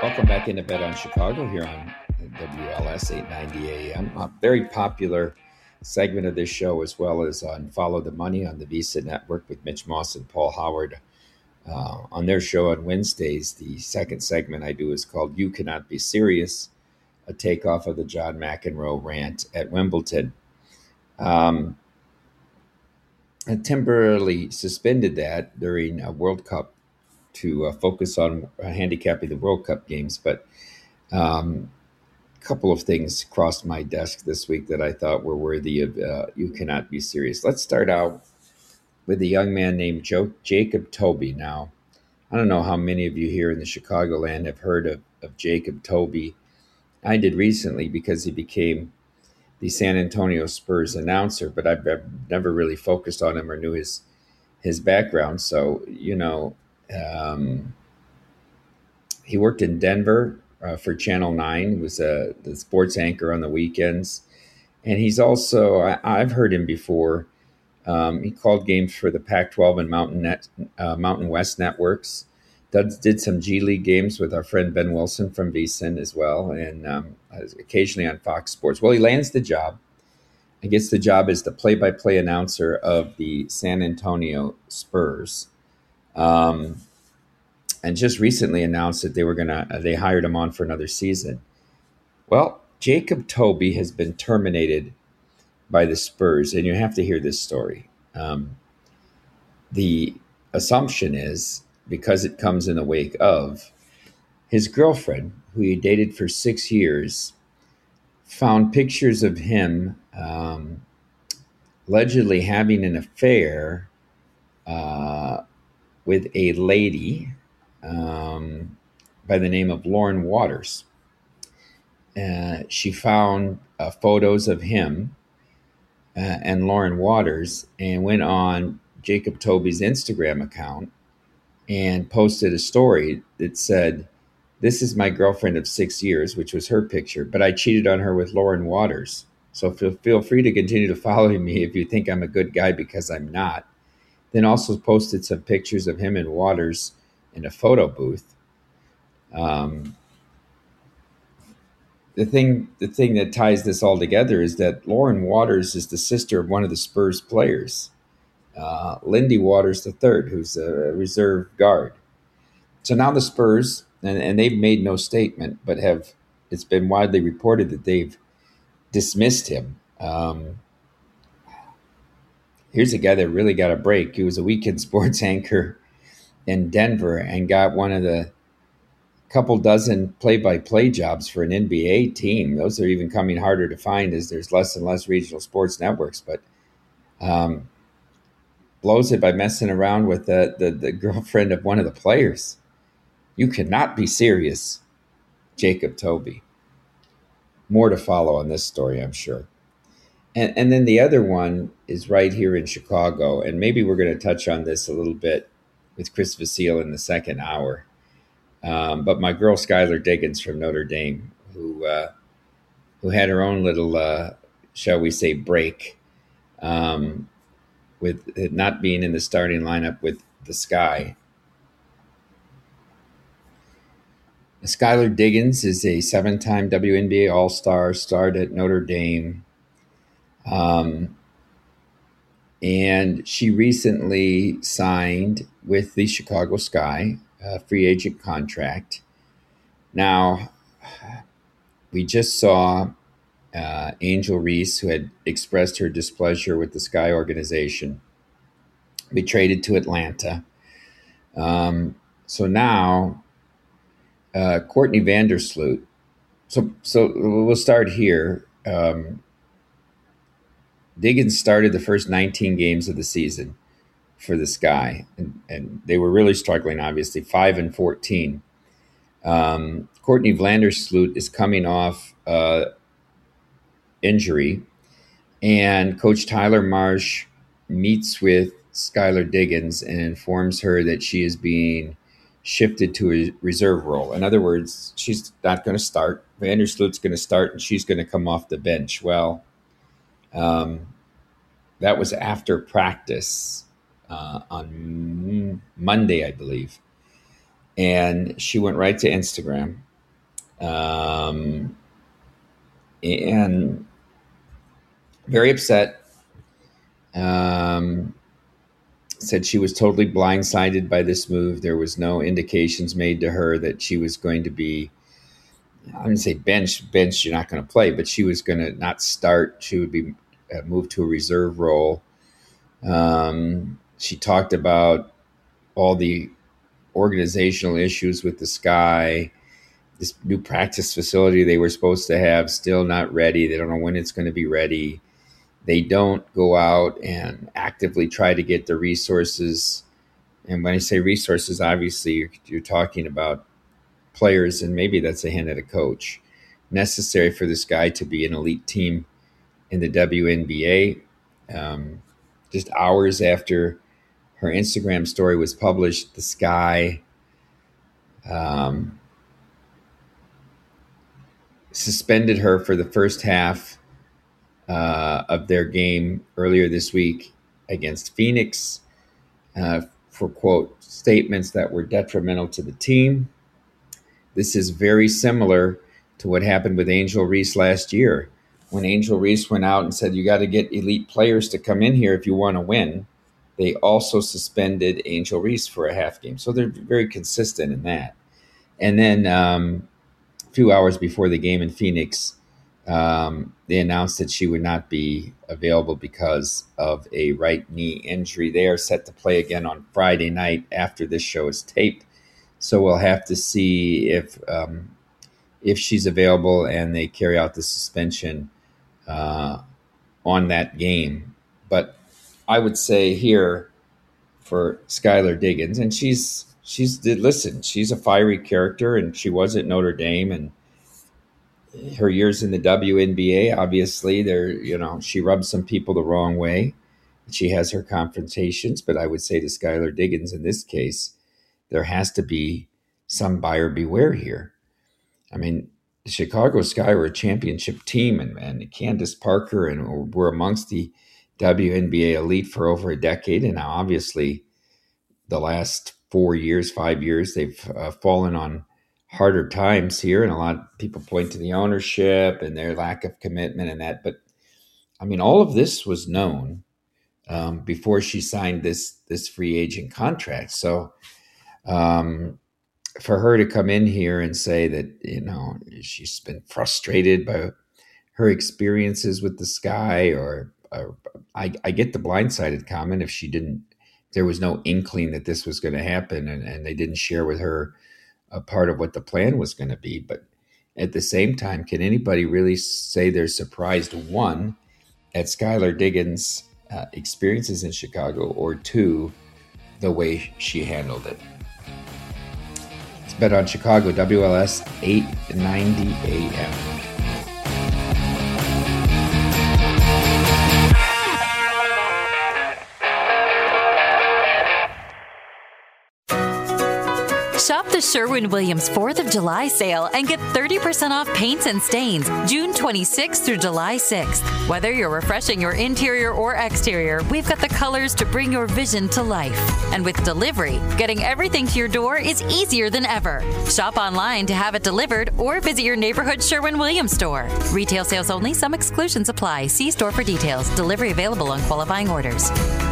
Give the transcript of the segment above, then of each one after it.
Welcome back into Bet on Chicago here on WLS 890 AM. A very popular segment of this show, as well as on Follow the Money on the Visa Network with Mitch Moss and Paul Howard. On their show on Wednesdays, the second segment I do is called You Cannot Be Serious, a takeoff of the John McEnroe rant at Wimbledon. I temporarily suspended that during a World Cup to focus on handicapping the World Cup games, but a couple of things crossed my desk this week that I thought were worthy of You Cannot Be Serious. Let's start out with a young man named Jacob Toby. Now, I don't know how many of you here in the Chicagoland have heard of Jacob Toby. I did recently because he became the San Antonio Spurs announcer, but I've never really focused on him or knew his background. So, he worked in Denver for Channel 9. He was the sports anchor on the weekends. And he's also, I've heard him before. He called games for the Pac-12 and Mountain West networks. Did some G League games with our friend Ben Wilson from VSiN as well, and occasionally on Fox Sports. Well, he lands the job. I guess the job is the play-by-play announcer of the San Antonio Spurs. And just recently announced that they hired him on for another season. Well, Jacob Toby has been terminated by the Spurs, and you have to hear this story. The assumption is, because it comes in the wake of his girlfriend, who he dated for 6 years, found pictures of him allegedly having an affair with a lady by the name of Lauren Waters. She found photos of him and Lauren Waters and went on Jacob Toby's Instagram account and posted a story that said, "This is my girlfriend of 6 years," which was her picture, "but I cheated on her with Lauren Waters. So feel free to continue to follow me if you think I'm a good guy, because I'm not." Then also posted some pictures of him and Waters in a photo booth. The thing that ties this all together is that Lauren Waters is the sister of one of the Spurs players, Lindy Waters III, who's a reserve guard. So now the Spurs, and they've made no statement, but it's been widely reported that they've dismissed him. Here's a guy that really got a break. He was a weekend sports anchor in Denver and got one of the couple dozen play-by-play jobs for an NBA team. Those are even coming harder to find as there's less and less regional sports networks, but blows it by messing around with the girlfriend of one of the players. You cannot be serious, Jacob Toby. More to follow on this story, I'm sure. And then the other one is right here in Chicago, and maybe we're going to touch on this a little bit with Chris Vasile in the second hour. But my girl Skylar Diggins from Notre Dame, who had her own little, shall we say, break with it not being in the starting lineup with the Sky. Skylar Diggins is a 7-time WNBA All-Star, starred at Notre Dame. And she recently signed with the Chicago Sky, a free agent contract. Now, we just saw Angel Reese, who had expressed her displeasure with the Sky organization, be traded to Atlanta. So now, Courtney Vandersloot. So we'll start here. Diggins started the first 19 games of the season for the Sky, and they were really struggling, obviously, 5-14. Courtney Vandersloot is coming off injury, and Coach Tyler Marsh meets with Skylar Diggins and informs her that she is being shifted to a reserve role. In other words, she's not going to start. Vandersloot's going to start, and she's going to come off the bench. Well, that was after practice on Monday, I believe. And she went right to Instagram And very upset. Said she was totally blindsided by this move. There was no indications made to her that she was going to be, I wouldn't say bench, you're not going to play, but she was going to not start. She would be moved to a reserve role. She talked about all the organizational issues with the Sky, this new practice facility they were supposed to have, still not ready. They don't know when it's going to be ready. They don't go out and actively try to get the resources. And when I say resources, obviously you're talking about players, and maybe that's a hint at a coach, necessary for this guy to be an elite team in the WNBA. Just hours after her Instagram story was published, the Sky suspended her for the first half of their game earlier this week against Phoenix for, quote, statements that were detrimental to the team. This is very similar to what happened with Angel Reese last year. When Angel Reese went out and said, you got to get elite players to come in here if you want to win, they also suspended Angel Reese for a half game. So they're very consistent in that. And then a few hours before the game in Phoenix, they announced that she would not be available because of a right knee injury. They are set to play again on Friday night after this show is taped. So we'll have to see if she's available and they carry out the suspension on that game. But I would say here for Skylar Diggins, and she's a fiery character, and she was at Notre Dame, and her years in the WNBA, obviously, she rubs some people the wrong way. She has her confrontations, but I would say to Skylar Diggins in this case, there has to be some buyer beware here. I mean, the Chicago Sky were a championship team, and Candace Parker and were amongst the WNBA elite for over a decade. And now, obviously, the last 5 years, they've fallen on harder times here. And a lot of people point to the ownership and their lack of commitment and that. But, I mean, all of this was known before she signed this free agent contract. So for her to come in here and say that, she's been frustrated by her experiences with the Sky, or I get the blindsided comment if there was no inkling that this was going to happen and they didn't share with her a part of what the plan was going to be. But at the same time, can anybody really say they're surprised, one, at Skylar Diggins' experiences in Chicago, or two, the way she handled it? It's Bet on Chicago, WLS 890 AM. Shop the Sherwin-Williams 4th of July sale and get 30% off paints and stains June 26th through July 6th. Whether you're refreshing your interior or exterior, we've got the colors to bring your vision to life. And with delivery, getting everything to your door is easier than ever. Shop online to have it delivered or visit your neighborhood Sherwin-Williams store. Retail sales only. Some exclusions apply. See store for details. Delivery available on qualifying orders.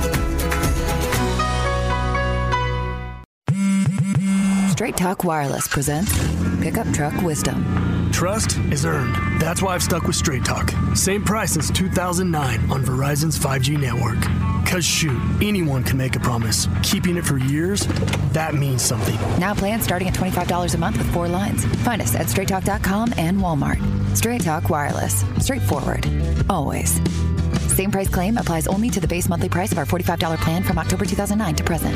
Straight Talk Wireless presents Pickup Truck Wisdom. Trust is earned. That's why I've stuck with Straight Talk. Same price since 2009 on Verizon's 5G network. Cause shoot, anyone can make a promise. Keeping it for years, that means something. Now plans starting at $25 a month with 4 lines. Find us at straighttalk.com and Walmart. Straight Talk Wireless. Straightforward. Always. Same price claim applies only to the base monthly price of our $45 plan from October 2009 to present.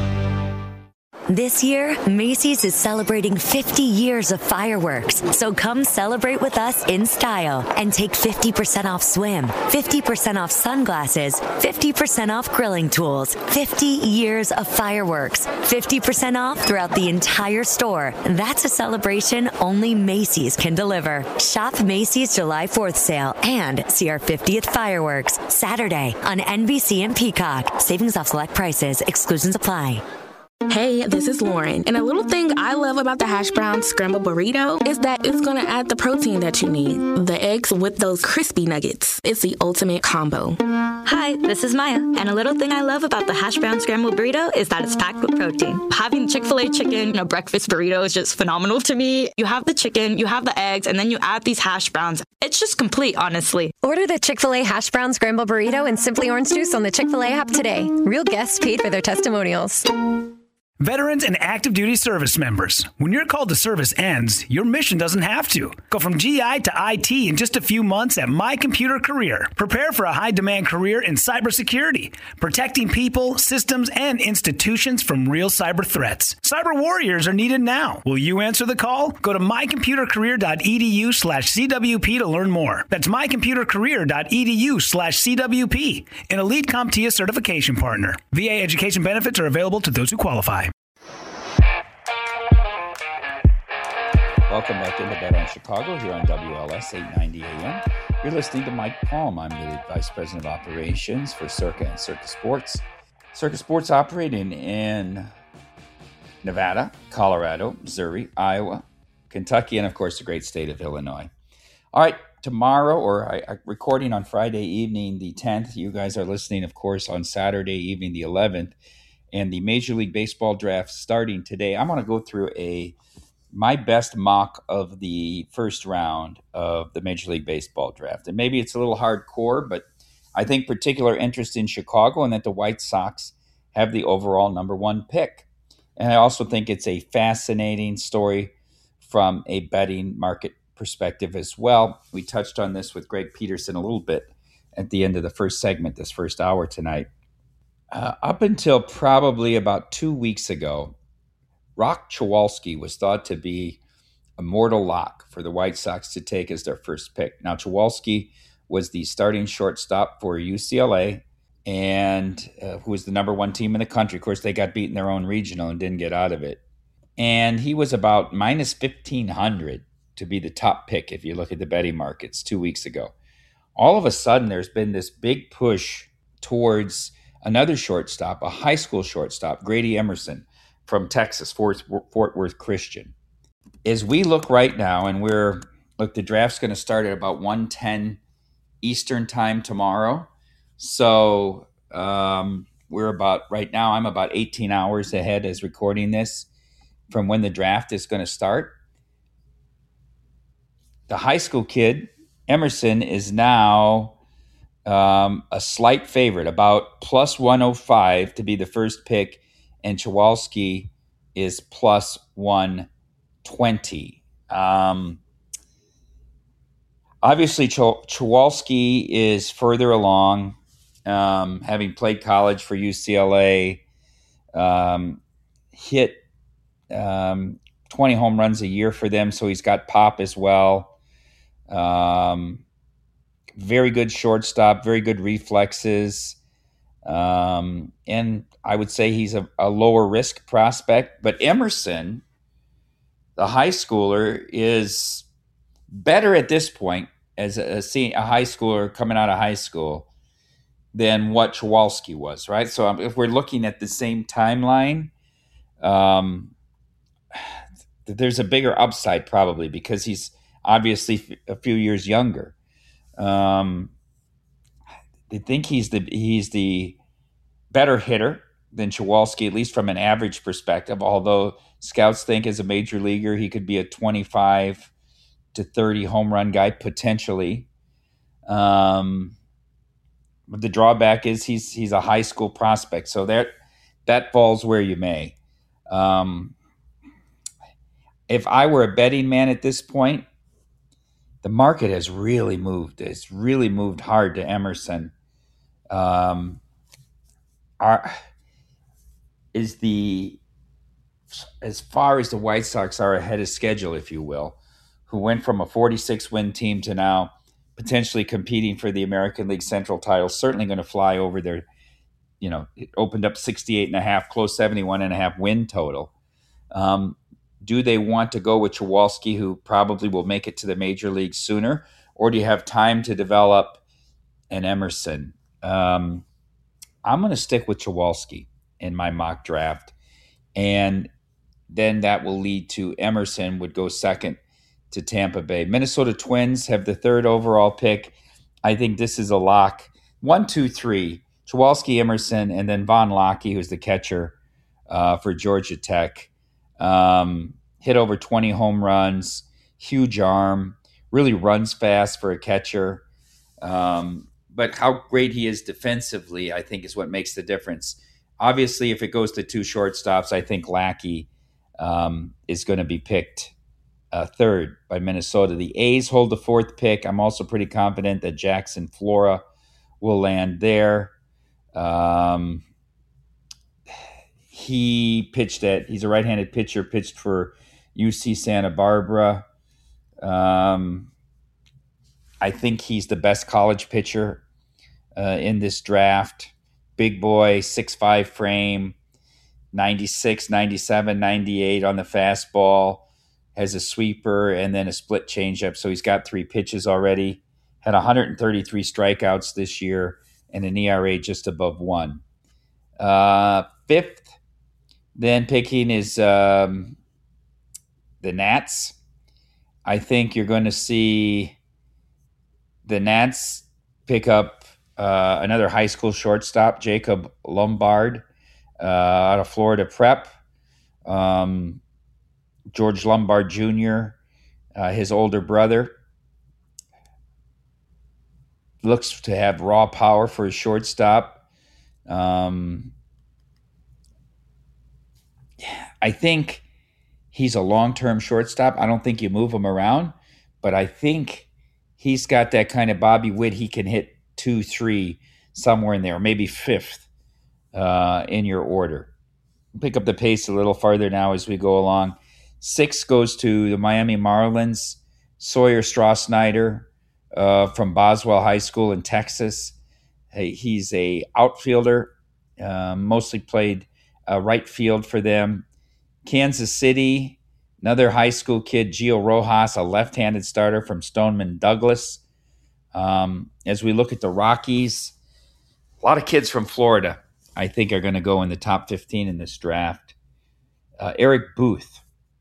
This year, Macy's is celebrating 50 years of fireworks. So come celebrate with us in style and take 50% off swim, 50% off sunglasses, 50% off grilling tools, 50 years of fireworks, 50% off throughout the entire store. That's a celebration only Macy's can deliver. Shop Macy's July 4th sale and see our 50th fireworks Saturday on NBC and Peacock. Savings off select prices. Exclusions apply. Hey, Hey, this is Lauren. And a little thing I love about the hash brown scrambled burrito is that it's going to add the protein that you need. The eggs with those crispy nuggets. It's the ultimate combo. Hi, this is Maya. And a little thing I love about the hash brown scrambled burrito is that it's packed with protein. Having Chick-fil-A chicken in a breakfast burrito is just phenomenal to me. You have the chicken, you have the eggs, and then you add these hash browns. It's just complete, honestly. Order the Chick-fil-A hash brown scrambled burrito and Simply Orange Juice on the Chick-fil-A app today. Real guests paid for their testimonials. Veterans and active duty service members, when your call to service ends, your mission doesn't have to. Go from GI to IT in just a few months at My Computer Career. Prepare for a high-demand career in cybersecurity, protecting people, systems, and institutions from real cyber threats. Cyber warriors are needed now. Will you answer the call? Go to mycomputercareer.edu/CWP to learn more. That's mycomputercareer.edu/CWP, an elite CompTIA certification partner. VA education benefits are available to those who qualify. Welcome back into Bet on Chicago here on WLS 890 AM. You're listening to Mike Palm. I'm the Vice President of Operations for Circa and Circa Sports. Circa Sports operating in Nevada, Colorado, Missouri, Iowa, Kentucky, and of course the great state of Illinois. All right, tomorrow, or recording on Friday evening, the 10th. You guys are listening, of course, on Saturday evening, the 11th. And the Major League Baseball draft starting today. I'm going to go through my best mock of the first round of the Major League Baseball draft. And maybe it's a little hardcore, but I think particular interest in Chicago and that the White Sox have the overall number one pick. And I also think it's a fascinating story from a betting market perspective as well. We touched on this with Greg Peterson a little bit at the end of the first segment, this first hour tonight. Up until probably about 2 weeks ago, Rock Chowalski was thought to be a mortal lock for the White Sox to take as their first pick. Now, Chowalski was the starting shortstop for UCLA, and who was the number one team in the country. Of course, they got beat in their own regional and didn't get out of it. And he was about minus 1,500 to be the top pick if you look at the betting markets 2 weeks ago. All of a sudden, there's been this big push towards another shortstop, a high school shortstop, Grady Emerson from Texas, Fort Worth Christian. As we look right now, and the draft's going to start at about 1:10 Eastern time tomorrow. So I'm about 18 hours ahead as recording this from when the draft is going to start. The high school kid, Emerson, is now a slight favorite, about plus 105 to be the first pick, and Chowalski is plus 120. Obviously, Chowalski is further along, having played college for UCLA, hit 20 home runs a year for them, so he's got pop as well. Very good shortstop, very good reflexes. And I would say he's a lower risk prospect. But Emerson, the high schooler, is better at this point as a high schooler coming out of high school than what Chowalski was, right? So if we're looking at the same timeline, there's a bigger upside probably because he's obviously a few years younger. They think he's the better hitter than Chowalski, at least from an average perspective, although scouts think as a major leaguer he could be a 25 to 30 home run guy potentially. But the drawback is he's a high school prospect, so that falls where you may. If I were a betting man at this point, the market has really moved. It's really moved hard to Emerson. As far as the White Sox are ahead of schedule, if you will, who went from a 46-win team to now potentially competing for the American League Central title, certainly going to fly over their, it opened up 68.5, close 71.5 win total. Do they want to go with Chowalski, who probably will make it to the major league sooner, or do you have time to develop an Emerson? I'm going to stick with Chowalski in my mock draft. And then that will lead to Emerson would go second to Tampa Bay. Minnesota Twins have the third overall pick. I think this is a lock. 1, 2, 3. Chwalski, Emerson, and then Von Locke, who's the catcher for Georgia Tech. Hit over 20 home runs, huge arm, really runs fast for a catcher. But how great he is defensively, I think, is what makes the difference. Obviously, if it goes to 2 shortstops, I think Lackey is going to be picked third by Minnesota. The A's hold the 4th pick. I'm also pretty confident that Jackson Flora will land there. He's a right-handed pitcher, pitched for UC Santa Barbara. I think he's the best college pitcher in this draft. Big boy, 6'5" frame, 96, 97, 98 on the fastball, has a sweeper and then a split changeup. So he's got 3 pitches already. Had 133 strikeouts this year and an ERA just above 1. 5th, then picking is the Nats. I think you're going to see the Nats pick up another high school shortstop, Jacob Lombard, out of Florida Prep. George Lombard Jr., his older brother, looks to have raw power for a shortstop. I think he's a long-term shortstop. I don't think you move him around, but I think he's got that kind of Bobby Witt. He can hit 2, 3, somewhere in there, maybe 5th in your order. Pick up the pace a little farther now as we go along. 6 goes to the Miami Marlins, Sawyer Strasnider from Boswell High School in Texas. He's a outfielder, mostly played right field for them. Kansas City, another high school kid, Gio Rojas, a left-handed starter from Stoneman Douglas. As we look at the Rockies, a lot of kids from Florida, I think, are going to go in the top 15 in this draft. Eric Booth,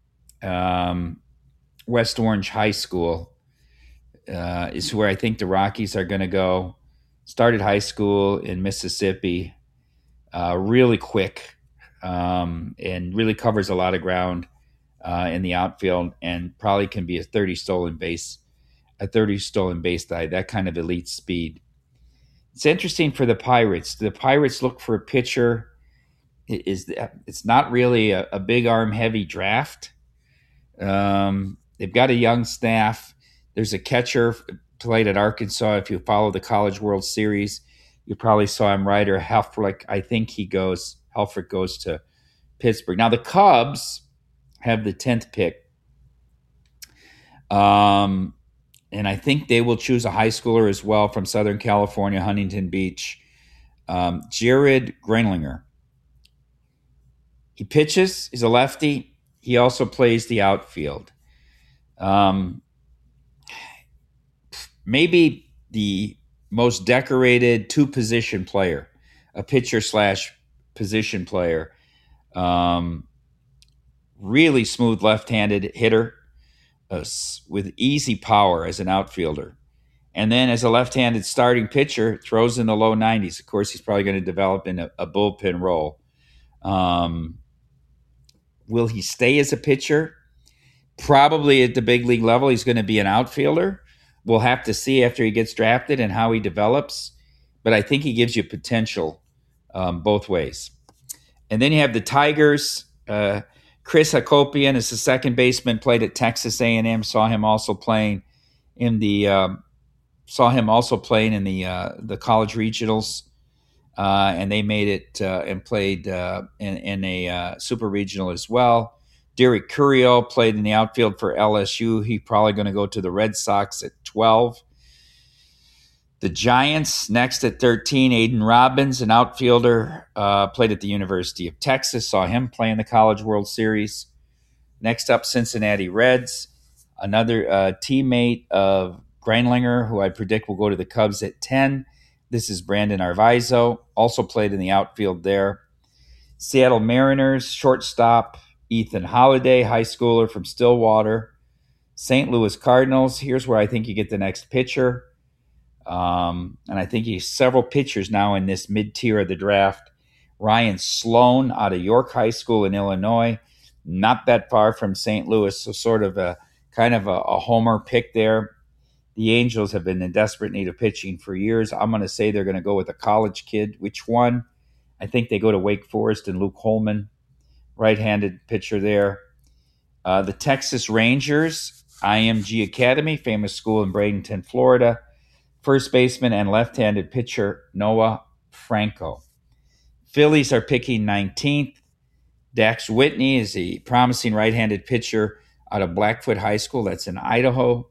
West Orange High School, is where I think the Rockies are going to go. Started high school in Mississippi, really quick, and really covers a lot of ground in the outfield, and probably can be a 30 stolen base guy, that kind of elite speed. It's interesting for the Pirates. The Pirates look for a pitcher. It's not really a big arm heavy draft. They've got a young staff. There's a catcher played at Arkansas. If you follow the College World Series, you probably saw him, Ryder Helfrich. I think Helfrich goes to Pittsburgh. Now the Cubs have the 10th pick. And I think they will choose a high schooler as well from Southern California, Huntington Beach. Jared Greinlinger. He pitches. He's a lefty. He also plays the outfield. Maybe the most decorated 2-position player, a pitcher/position player. Really smooth left-handed hitter with easy power as an outfielder. And then as a left-handed starting pitcher, throws in the low 90s. Of course, he's probably going to develop in a bullpen role. Will he stay as a pitcher? Probably at the big league level, he's going to be an outfielder. We'll have to see after he gets drafted and how he develops. But I think he gives you potential both ways. And then you have the Tigers. Chris Hakopian is the second baseman, played at Texas A&M. Saw him also playing in the college regionals, and they made it and played in a super regional as well. Derek Curiel played in the outfield for LSU. He's probably going to go to the Red Sox at 12. The Giants next at 13. Aiden Robbins, an outfielder, played at the University of Texas. Saw him play in the College World Series. Next up, Cincinnati Reds, another teammate of Greinlinger, who I predict will go to the Cubs at 10. This is Brandon Arvizo, also played in the outfield there. Seattle Mariners shortstop Ethan Holiday, high schooler from Stillwater. St. Louis Cardinals, here's where I think you get the next pitcher. And I think he's several pitchers now in this mid-tier of the draft. Ryan Sloan out of York High School in Illinois, not that far from St. Louis, so sort of a kind of a homer pick there. The Angels have been in desperate need of pitching for years. I'm going to say they're going to go with a college kid. Which one? I think they go to Wake Forest and Luke Holman, right-handed pitcher there. The Texas Rangers, IMG Academy, famous school in Bradenton, Florida. First baseman and left-handed pitcher Noah Franco. Phillies are picking 19th. Dax Whitney is a promising right-handed pitcher out of Blackfoot High School. That's in Idaho.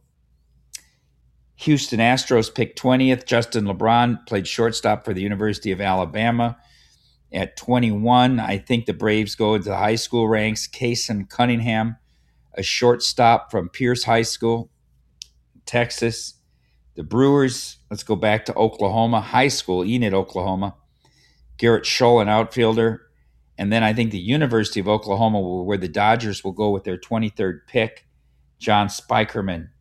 Houston Astros picked 20th. Justin LeBron played shortstop for the University of Alabama. At 21, I think the Braves go into the high school ranks. Kason Cunningham, a shortstop from Pierce High School, Texas. The Brewers, let's go back to Oklahoma High School, Enid, Oklahoma. Garrett Scholl, an outfielder. And then I think the University of Oklahoma, where the Dodgers will go with their 23rd pick, John Spikerman. And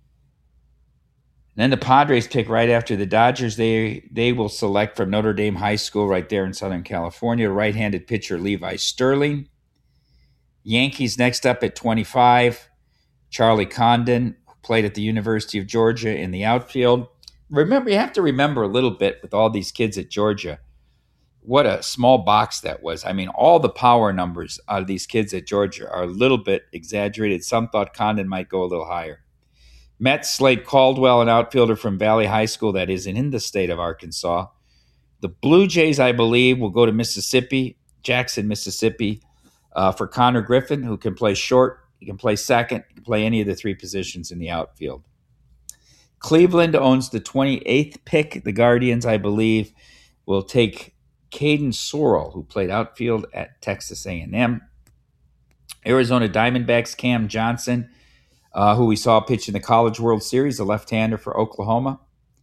then the Padres pick right after the Dodgers. They will select from Notre Dame High School right there in Southern California, right-handed pitcher Levi Sterling. Yankees next up at 25, Charlie Condon, who played at the University of Georgia in the outfield. Remember, you have to remember a little bit with all these kids at Georgia, what a small box that was. I mean, all the power numbers out of these kids at Georgia are a little bit exaggerated. Some thought Condon might go a little higher. Mets Slade Caldwell, an outfielder from Valley High School that is in the state of Arkansas. The Blue Jays, I believe, will go to Mississippi, Jackson, Mississippi, for Connor Griffin, who can play short, he can play second, he can play any of the three positions in the outfield. Cleveland owns the 28th pick. The Guardians, I believe, will take Caden Sorrell, who played outfield at Texas A&M. Arizona Diamondbacks, Cam Johnson, who we saw pitch in the College World Series, a left-hander for Oklahoma.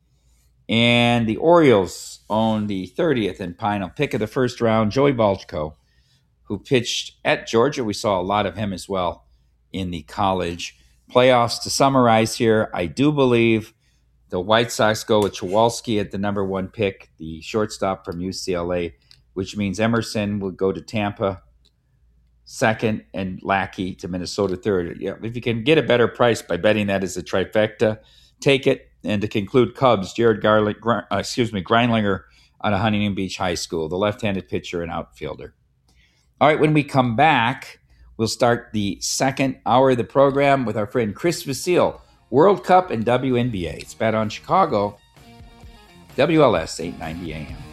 And the Orioles own the 30th and final pick of the first round, Joey Balchko, who pitched at Georgia. We saw a lot of him as well in the college playoffs. To summarize here, I do believe the White Sox go with Chowalski at the number one pick, the shortstop from UCLA, which means Emerson will go to Tampa second and Lackey to Minnesota third. Yeah, if you can get a better price by betting that as a trifecta, take it. And to conclude, Cubs, Jared Greinlinger out of Huntington Beach High School, the left-handed pitcher and outfielder. All right, when we come back, we'll start the second hour of the program with our friend Chris Vasile, World Cup and WNBA. It's Bet on Chicago, WLS 890 AM.